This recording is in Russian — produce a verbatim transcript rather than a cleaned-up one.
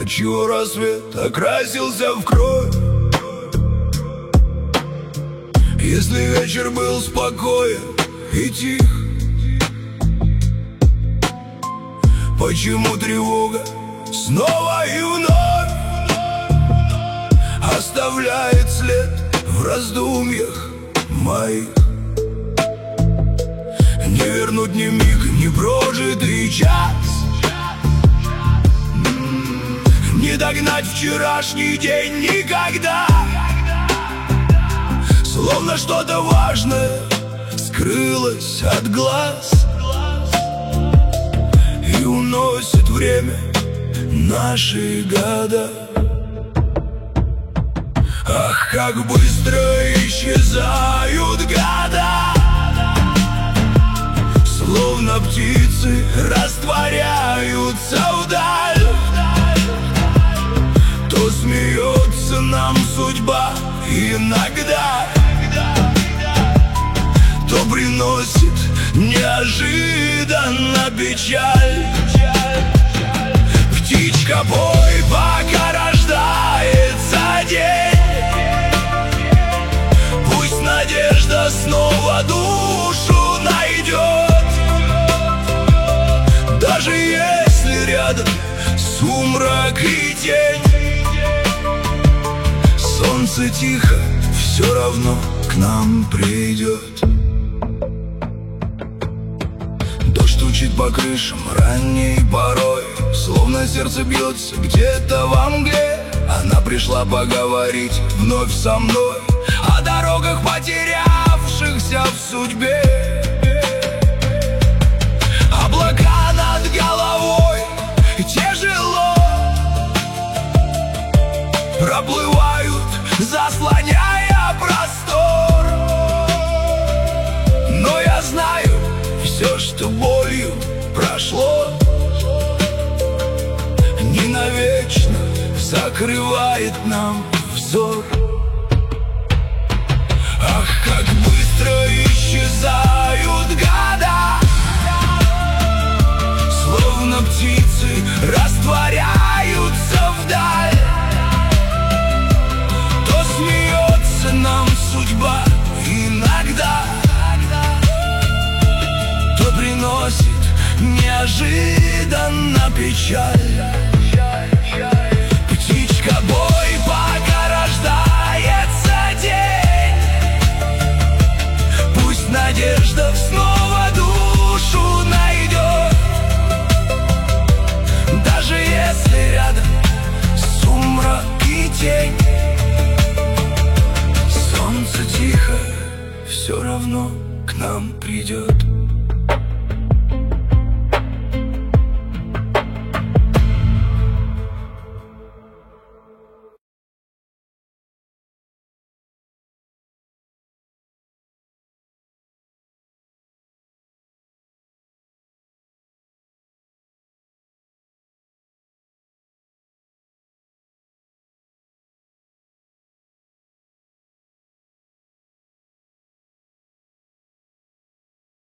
Отчего рассвет окрасился в кровь? Если вечер был спокоен и тих, почему тревога снова и вновь оставляет след в раздумьях моих? Не вернуть ни миг, ни прожитый час, не догнать вчерашний день никогда. Словно что-то важное скрылось от глаз и уносит время наши года. Ах, как быстро исчезают года, словно птицы растворяются вдаль. То смеется нам судьба иногда, то приносит неожиданно печаль. Птичка, пой, пока рождается день, пусть надежда снова душу найдет. Даже если рядом сумрак и тень, солнце тихо все равно к нам придет. Дождь стучит по крышам ранней порой, словно сердце бьется где-то во мгле. Она пришла поговорить вновь со мной о дорогах, потерявшихся в судьбе. Облака над головой тяжело проплывают, заслоняя простор. Но я знаю, все, что болью прошло, не навечно закрывает нам взор. Ах, как быстро исчезают года, словно птицы растворяются вдаль. То смеется нам судьба иногда, то приносит неожиданно печаль. Птичка, бой, пока рождается день, пусть надежда снова душу найдет. Даже если рядом сумрак и тень, солнце тихо все равно к нам придет.